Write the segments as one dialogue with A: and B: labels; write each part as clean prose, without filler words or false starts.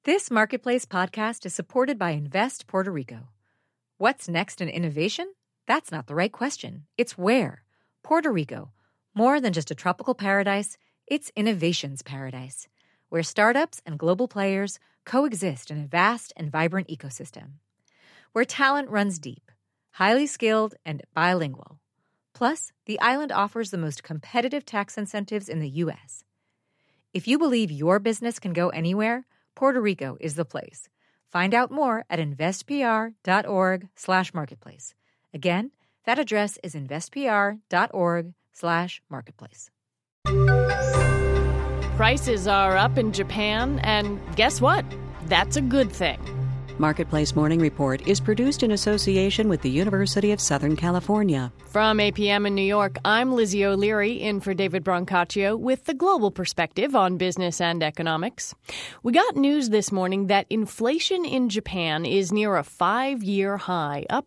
A: This Marketplace podcast is supported by Invest Puerto Rico. What's next in innovation? That's not the right question. It's where. Puerto Rico. More than just a tropical paradise, it's innovation's paradise, where startups and global players coexist in a vast and vibrant ecosystem. Where talent runs deep, highly skilled, and bilingual. Plus, the island offers the most competitive tax incentives in the U.S. If you believe your business can go anywhere, Puerto Rico is the place. Find out more at investpr.org/marketplace. Again, that address is investpr.org/marketplace.
B: Prices are up in Japan, and guess what? That's a good thing.
C: Marketplace Morning Report is produced in association with the University of Southern California.
B: From APM in New York, I'm Lizzie O'Leary, in for David Brancaccio with the global perspective on business and economics. We got news this morning that inflation in Japan is near a 5-year high, up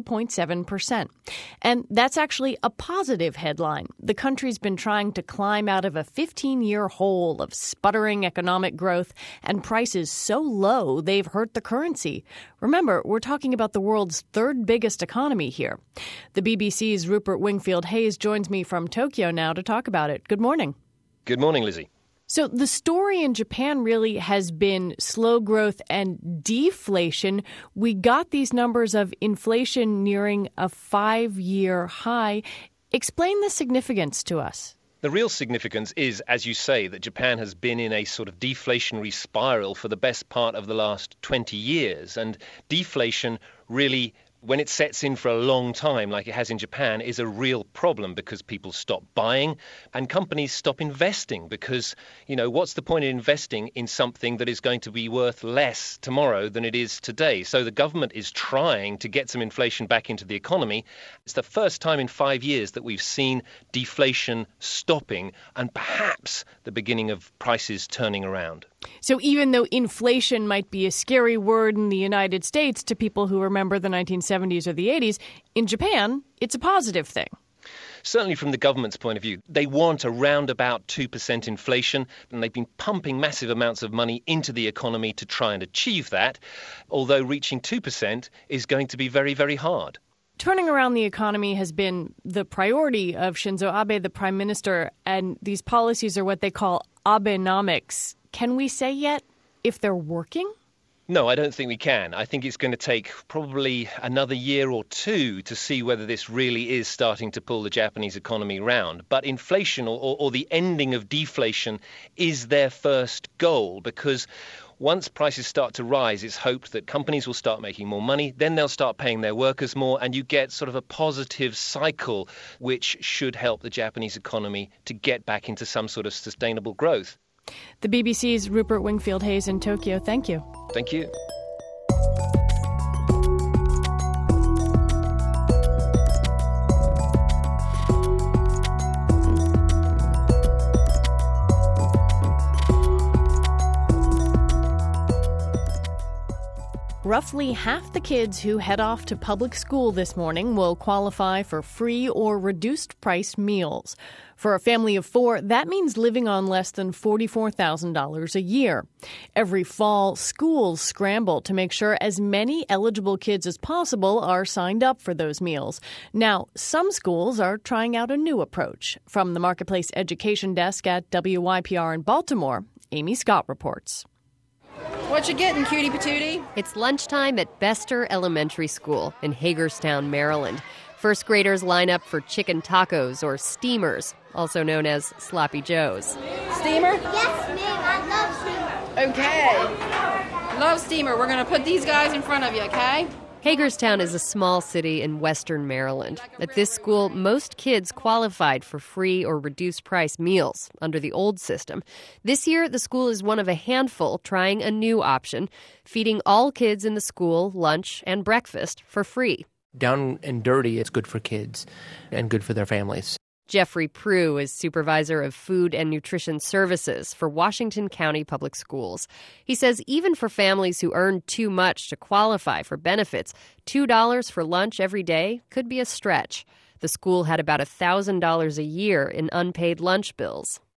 B: 0.7%. And that's actually a positive headline. The country's been trying to climb out of a 15-year hole of sputtering economic growth and prices so low they've hurt the currency. Remember, we're talking about the world's third biggest economy here. The BBC's Rupert Wingfield-Hayes joins me from Tokyo now to talk about it. Good morning.
D: Good morning, Lizzie.
B: So the story in Japan really has been slow growth and deflation. We got these numbers of inflation nearing a 5-year high. Explain the significance to us.
D: The real significance is, as you say, that Japan has been in a sort of deflationary spiral for the best part of the last 20 years. And deflation really, when it sets in for a long time, like it has in Japan, is a real problem because people stop buying and companies stop investing because, what's the point in investing in something that is going to be worth less tomorrow than it is today? So the government is trying to get some inflation back into the economy. It's the first time in 5 years that we've seen deflation stopping and perhaps the beginning of prices turning around.
B: So even though inflation might be a scary word in the United States to people who remember the 1970s or the 80s, in Japan, it's a positive thing.
D: Certainly from the government's point of view, they want around about 2% inflation, and they've been pumping massive amounts of money into the economy to try and achieve that, although reaching 2% is going to be very, very hard.
B: Turning around the economy has been the priority of Shinzo Abe, the prime minister, and these policies are what they call Abenomics. Can we say yet if they're working?
D: No, I don't think we can. I think it's going to take probably another year or two to see whether this really is starting to pull the Japanese economy round. But inflation or the ending of deflation is their first goal because once prices start to rise, it's hoped that companies will start making more money, then they'll start paying their workers more, and you get sort of a positive cycle which should help the Japanese economy to get back into some sort of sustainable growth.
B: The BBC's Rupert Wingfield-Hayes in Tokyo. Thank you.
D: Thank you.
B: Roughly half the kids who head off to public school this morning will qualify for free or reduced price meals. For a family of 4, that means living on less than $44,000 a year. Every fall, schools scramble to make sure as many eligible kids as possible are signed up for those meals. Now, some schools are trying out a new approach. From the Marketplace Education Desk at WYPR in Baltimore, Amy Scott reports.
E: What you getting, cutie patootie?
F: It's lunchtime at Bester Elementary School in Hagerstown, Maryland. First graders line up for chicken tacos or steamers, also known as Sloppy Joes.
E: Steamer?
G: Yes, ma'am. I love steamer.
E: Okay. Love steamer. We're going to put these guys in front of you, okay?
F: Hagerstown is a small city in western Maryland. At this school, most kids qualified for free or reduced price meals under the old system. This year, the school is one of a handful trying a new option, feeding all kids in the school lunch and breakfast for free.
H: Down and dirty, it's good for kids and good for their families.
F: Jeffrey Prue is supervisor of food and nutrition services for Washington County Public Schools. He says even for families who earn too much to qualify for benefits, $2 for lunch every day could be a stretch. The school had about $1,000 a year in unpaid lunch bills.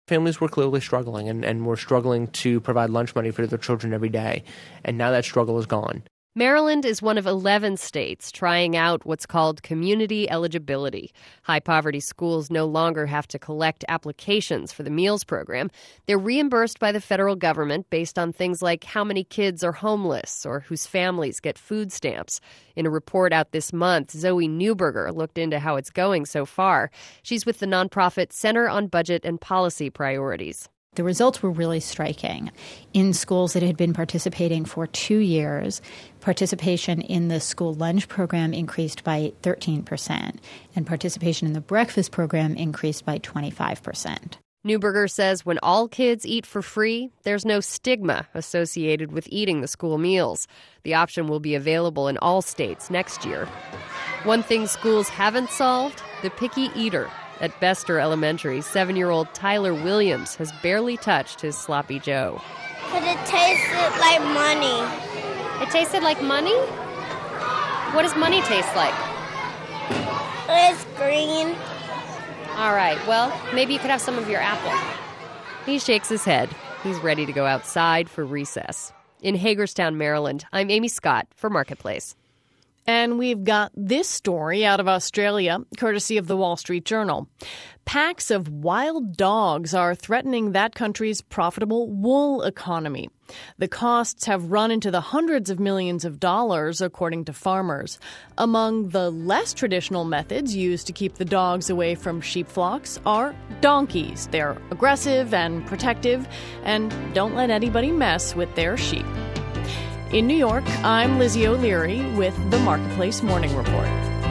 H: Families were clearly struggling and were struggling to provide lunch money for their children every day. And now that struggle is gone.
F: Maryland is one of 11 states trying out what's called community eligibility. High-poverty schools no longer have to collect applications for the meals program. They're reimbursed by the federal government based on things like how many kids are homeless or whose families get food stamps. In a report out this month, Zoe Neuberger looked into how it's going so far. She's with the nonprofit Center on Budget and Policy Priorities.
I: The results were really striking. In schools that had been participating for 2 years, participation in the school lunch program increased by 13%, and participation in the breakfast program increased by 25%.
F: Neuberger says when all kids eat for free, there's no stigma associated with eating the school meals. The option will be available in all states next year. One thing schools haven't solved, the picky eater. At Bester Elementary, 7-year-old Tyler Williams has barely touched his sloppy joe.
G: But it tasted like money.
F: It tasted like money? What does money taste like?
G: It's green.
F: All right, well, maybe you could have some of your apple. He shakes his head. He's ready to go outside for recess. In Hagerstown, Maryland, I'm Amy Scott for Marketplace.
B: And we've got this story out of Australia, courtesy of the Wall Street Journal. Packs of wild dogs are threatening that country's profitable wool economy. The costs have run into the hundreds of millions of dollars, according to farmers. Among the less traditional methods used to keep the dogs away from sheep flocks are donkeys. They're aggressive and protective and don't let anybody mess with their sheep. In New York, I'm Lizzie O'Leary with the Marketplace Morning Report.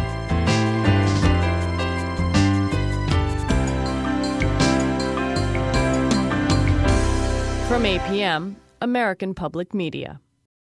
B: From APM, American Public Media.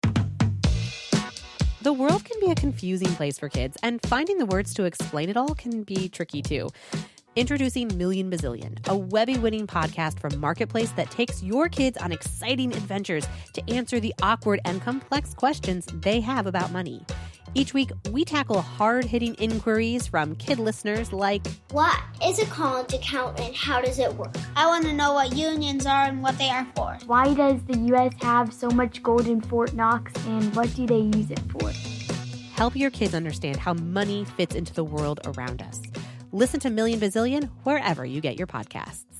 J: The world can be a confusing place for kids, and finding the words to explain it all can be tricky too. Introducing Million Bazillion, a Webby-winning podcast from Marketplace that takes your kids on exciting adventures to answer the awkward and complex questions they have about money. Each week, we tackle hard-hitting inquiries from kid listeners like,
G: what is a college account and how does it work? I want to know what unions are and what they are for.
K: Why does the U.S. have so much gold in Fort Knox and what do they use it for?
J: Help your kids understand how money fits into the world around us. Listen to Million Bazillion wherever you get your podcasts.